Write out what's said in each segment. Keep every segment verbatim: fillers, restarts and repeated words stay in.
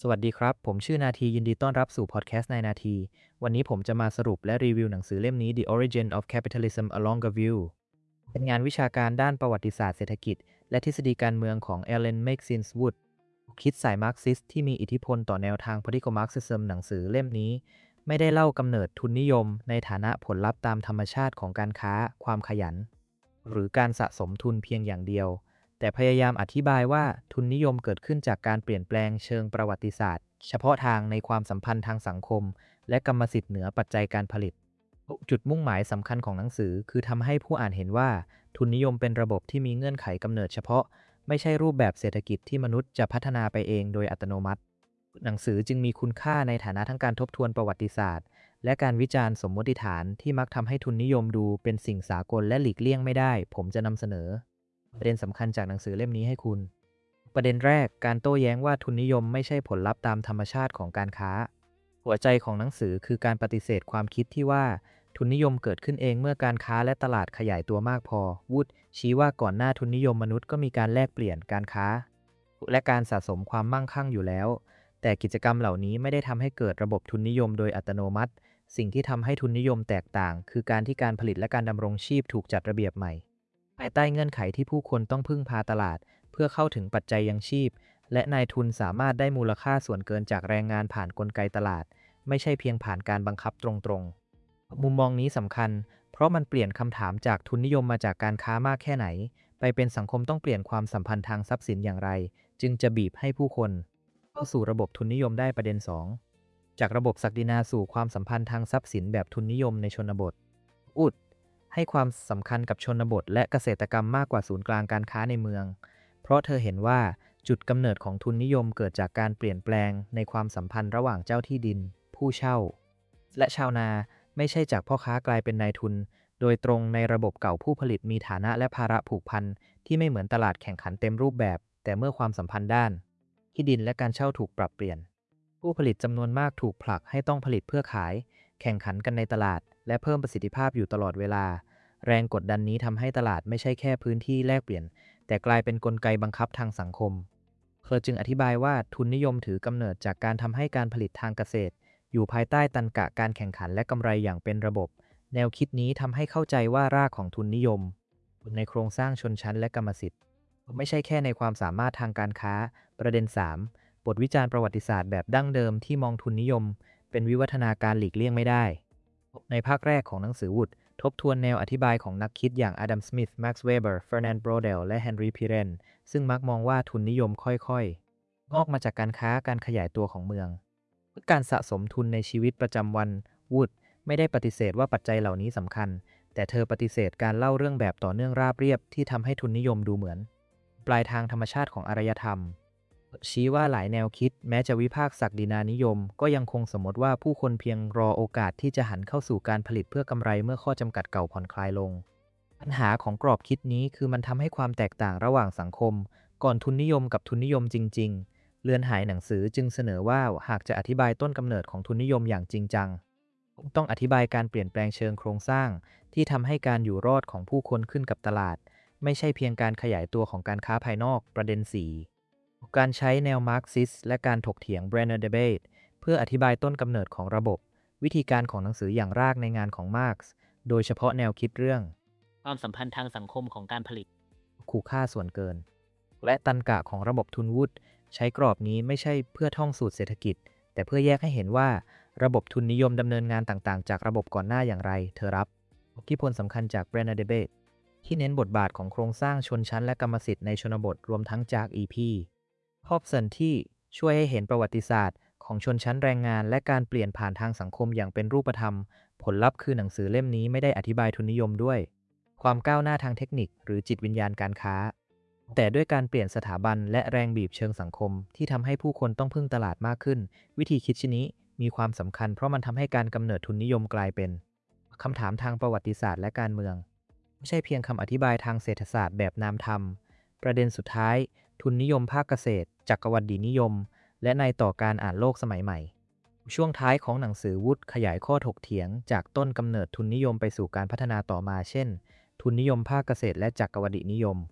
สวัสดีครับ ผมชื่อนาทียินดีต้อนรับสู่พอดแคสต์ในนาที วันนี้ผมจะมาสรุปและรีวิวหนังสือเล่มนี้ The Origin of Capitalism: A Longer View เป็นงานวิชาการด้านประวัติศาสตร์เศรษฐกิจและทฤษฎีการเมืองของ Alan Maxine Wood คิดสายมาร์กซิสต์ที่มีอิทธิพลต่อแนวทาง political Marxism หนังสือเล่มนี้ไม่ได้เล่ากำเนิดทุนนิยมในฐานะผลลัพธ์ตามธรรมชาติของการค้าความขยันหรือการสะสมทุนเพียงอย่างเดียว แต่พยายามอธิบายว่าทุนนิยมเกิดขึ้นจากการเปลี่ยนแปลงเชิงประวัติศาสตร์เฉพาะทางในความสัมพันธ์ทางสังคมและกรรมสิทธิ์เหนือปัจจัยการผลิตจุดมุ่งหมายสำคัญของหนังสือคือทำให้ผู้อ่านเห็นว่าทุนนิยมเป็นระบบที่มีเงื่อนไขกำเนิดเฉพาะไม่ใช่รูปแบบเศรษฐกิจที่มนุษย์จะพัฒนาไปเองโดยอัตโนมัติหนังสือจึงมีคุณค่าในฐานะทั้งการทบทวนประวัติศาสตร์และการวิจารณ์สมมติฐานที่มักทำให้ทุนนิยมดูเป็นสิ่งสากลและหลีกเลี่ยงไม่ได้ผมจะนำเสนอประเด็นสำคัญจากหนังสือเล่มนี้ให้คุณประเด็นแรกการโต้แย้งว่าทุนนิยมไม่ใช่ผลลัพธ์ตามธรรมชาติของการค้าหัวใจของหนังสือคือการปฏิเสธความคิดที่ว่าทุนนิยมเกิดขึ้นเองเมื่อการค้าและตลาดขยายตัวมากพอวูดชี้ว่าก่อนหน้าทุนนิยมมนุษย์ก็มีการแลกเปลี่ยนการค้าและการสะสมความมั่งคั่งอยู่แล้วแต่กิจกรรมเหล่านี้ไม่ได้ทำให้เกิดระบบทุนนิยมโดยอัตโนมัติสิ่งที่ทำให้ทุนนิยมแตกต่างคือการที่การผลิตและการดำรงชีพถูกจัดระเบียบใหม่ภายใต้เงื่อนไขที่ผู้คนต้องพึ่งพาตลาดเพื่อเข้าถึงปัจจัยยังชีพและนายทุนสามารถได้มูลค่าส่วนเกินจากแรงงานผ่านกลไกตลาดไม่ใช่เพียงผ่านการบังคับตรงๆมุมมองนี้สำคัญเพราะมันเปลี่ยนคำถามจากทุนนิยมมาจากการค้ามากแค่ไหนไปเป็นสังคมต้องเปลี่ยนความสัมพันธ์ทางทรัพย์สินอย่างไรจึงจะบีบให้ผู้คนเข้าสู่ระบบทุนนิยมได้ประเด็นสองจากระบบศักดินาสู่ความสัมพันธ์ทางทรัพย์สินแบบทุนนิยมในชนบทอุดให้ความสำคัญกับชนบทและเกษตรกรรมมากกว่าศูนย์กลางการค้าในเมืองเพราะเธอเห็นว่าจุดกำเนิดของทุนนิยมเกิดจากการเปลี่ยนแปลงในความสัมพันธ์ระหว่างเจ้าที่ดินผู้เช่าและชาวนาไม่ใช่จากพ่อค้ากลายเป็นนายทุนโดยตรงในระบบเก่าผู้ผลิตมีฐานะและภาระผูกพันที่ไม่เหมือนตลาดแข่งขันเต็มรูปแบบแต่เมื่อความสัมพันธ์ด้านที่ดินและการเช่าถูกปรับเปลี่ยนผู้ผลิตจำนวนมากถูกผลักให้ต้องผลิตเพื่อขายแข่งขันกันในตลาดและเพิ่มประสิทธิภาพอยู่ตลอดเวลาแรงกดดันนี้ทำให้ตลาดไม่ใช่แค่พื้นที่แลกเปลี่ยนแต่กลายเป็นกลไกบังคับทางสังคมเธอจึงอธิบายว่าทุนนิยมถือกำเนิดจากการทำให้การผลิตทางเกษตรอยู่ภายใต้ตรรกะการแข่งขันและกำไรอย่างเป็นระบบแนวคิดนี้ทำให้เข้าใจว่ารากของทุนนิยมในโครงสร้างชนชั้นและกรรมสิทธิ์ไม่ใช่แค่ในความสามารถทางการค้าประเด็นสามบทวิจารณ์ประวัติศาสตร์แบบดั้งเดิมที่มองทุนนิยมเป็นวิวัฒนาการหลีกเลี่ยงไม่ได้ในภาคแรกของหนังสือวุฒทบทวนแนวอธิบายของนักคิดอย่างอดัมสมิธแม็กซ์เวเบอร์เฟอร์นันด์โบรเดลและเฮนรีพิเรนซึ่งมักมองว่าทุนนิยมค่อยๆงอกมาจากการค้าการขยายตัวของเมืองการสะสมทุนในชีวิตประจำวันวูดไม่ได้ปฏิเสธว่าปัจจัยเหล่านี้สำคัญแต่เธอปฏิเสธการเล่าเรื่องแบบต่อเนื่องราบเรียบที่ทำให้ทุนนิยมดูเหมือนปลายทางธรรมชาติของอารยธรรมชี้ว่าหลายแนวคิดแม้จะวิพากษ์ศักดินานิยมก็ยังคงสมมติว่าผู้คนเพียงรอโอกาสที่จะหันเข้าสู่การผลิตเพื่อกำไรเมื่อข้อจำกัดเก่าผ่อนคลายลงปัญหาของกรอบคิดนี้คือมันทำให้ความแตกต่างระหว่างสังคมก่อนทุนนิยมกับทุนนิยมจริงๆเรือนหายหนังสือจึงเสนอว่าหากจะอธิบายต้นกำเนิดของทุนนิยมอย่างจริงจังต้องอธิบายการเปลี่ยนแปลงเชิงโครงสร้างที่ทำให้การอยู่รอดของผู้คนขึ้นกับตลาดไม่ใช่เพียงการขยายตัวของการค้าภายนอกประเด็นสี่การใช้แนวมาร์กซิสและการถกเถียง Brenner Debate เพื่ออธิบายต้นกำเนิดของระบบวิธีการของหนังสืออย่างรากในงานของมาร์กซ์โดยเฉพาะแนวคิดเรื่องความสัมพันธ์ทางสังคมของการผลิตคู่ค่าส่วนเกินและตรรกะของระบบทุนวุฒิใช้กรอบนี้ไม่ใช่เพื่อท่องสูตรเศรษฐกิจแต่เพื่อแยกให้เห็นว่าระบบทุนนิยมดำเนินงานต่างๆจากระบบก่อนหน้าอย่างไรเธอรับอิทธิพลสำคัญจาก Brenner Debate ที่เน้นบทบาทของโครงสร้างชนชั้นและกรรมสิทธิ์ในชนบทรวมทั้งจาก อี พี ฮอบสันที่ช่วยให้เห็นประวัติศาสตร์ของชนชั้นแรงงานและการเปลี่ยนผ่านทางสังคมอย่างเป็นรูปธรรมผลลัพธ์คือหนังสือเล่มนี้ไม่ได้อธิบายทุนนิยมด้วยความก้าวหน้าทางเทคนิคหรือจิตวิญญาณการค้าแต่ด้วยการเปลี่ยนสถาบันและแรงบีบเชิงสังคมที่ทำให้ผู้คนต้องพึ่งตลาดมากขึ้นวิธีคิดชนี้มีความสำคัญเพราะมันทำให้การกำเนิดทุนนิยมกลายเป็นคำถามทางประวัติศาสตร์และการเมืองไม่ใช่เพียงคำอธิบายทางเศรษฐศาสตร์แบบนามธรรมประเด็นสุดท้ายทุนนิยมภาคเกษตรจักรวรรดินิยมและในต่อการอ่านโลกสมัยใหม่ช่วงท้ายของหนังสือวุฒิขยายข้อถกเถียงจากต้นกำเนิดทุนนิยมไปสู่การพัฒนาต่อมาเช่นทุนนิยมภาคเกษตรและจักรวรรดินิยม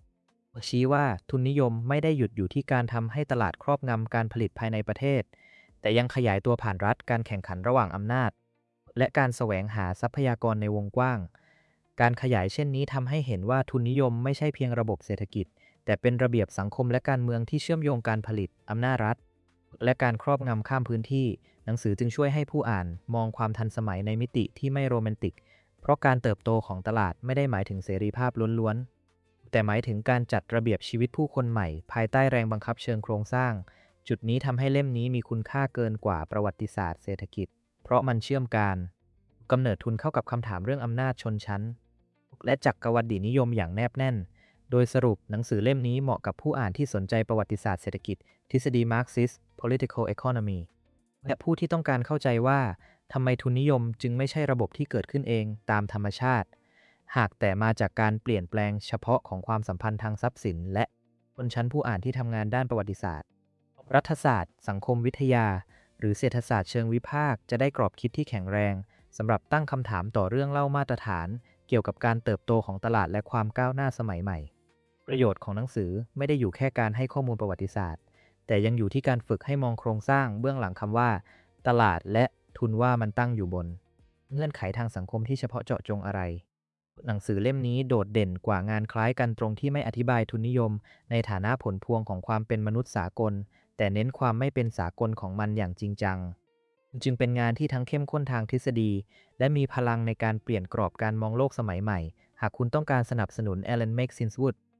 ชี้ว่าทุนนิยมไม่ได้หยุดอยู่ที่การทำให้ตลาดครอบงำการผลิตภายในประเทศ แต่ยังขยายตัวผ่านรัฐการแข่งขันระหว่างอำนาจ และการแสวงหาทรัพยากรในวงกว้าง การขยายเช่นนี้ทำให้เห็นว่าทุนนิยมไม่ใช่เพียงระบบเศรษฐกิจ แต่เป็นระเบียบสังคมและการเมืองที่เชื่อมโยงการผลิตอำนาจรัฐและการครอบงำข้ามพื้นที่หนังสือจึงช่วยให้ผู้อ่านมองความทันสมัยในมิติที่ไม่โรแมนติกเพราะการเติบโตของตลาดไม่ได้หมายถึงเสรีภาพล้วนๆแต่หมายถึงการจัดระเบียบชีวิตผู้คนใหม่ภายใต้แรงบังคับเชิงโครงสร้างจุดนี้ทำให้เล่มนี้มีคุณค่าเกินกว่าประวัติศาสตร์เศรษฐกิจเพราะมันเชื่อมการกำเนิดทุนเข้ากับคำถามเรื่องอำนาจชนชั้นและจักรวรรดินิยมอย่างแนบแน่นโดยสรุปหนังสือเล่มนี้เหมาะกับผู้อ่านที่สนใจประวัติศาสตร์เศรษฐกิจทฤษฎี Marxist political economy และผู้ที่ต้องการเข้าใจว่าทำไมทุนนิยมจึงไม่ใช่ระบบที่เกิดขึ้นเองตามธรรมชาติหากแต่มาจากการเปลี่ยนแปลงเฉพาะของความสัมพันธ์ทางทรัพย์สินและชนชั้นผู้อ่านที่ทำงานด้านประวัติศาสตร์รัฐศาสตร์สังคมวิทยาหรือเศรษฐศาสตร์เชิงวิพากษ์จะได้กรอบคิดที่แข็งแรงสำหรับตั้งคำถามต่อเรื่องเล่ามาตรฐานเกี่ยวกับการเติบโตของตลาดและความก้าวหน้าสมัยใหม่ประโยชน์ของหนังสือไม่ได้อยู่แค่การให้ข้อมูลประวัติศาสตร์แต่ยังอยู่ที่การฝึกให้มองโครงสร้างเบื้องหลังคำว่าตลาดและทุนว่ามันตั้งอยู่บนเงื่อนไขทางสังคมที่เฉพาะเจาะจงอะไรหนังสือเล่มนี้โดดเด่นกว่างานคล้ายกันตรงที่ไม่อธิบายทุนนิยมในฐานะผลพวงของความเป็นมนุษย์สากลแต่เน้นความไม่เป็นสากลของมันอย่างจริงจังจึงเป็นงานที่ทั้งเข้มข้นทางทฤษฎีและมีพลังในการเปลี่ยนกรอบการมองโลกสมัยใหม่หากคุณต้องการสนับสนุน Alan Make Since Wood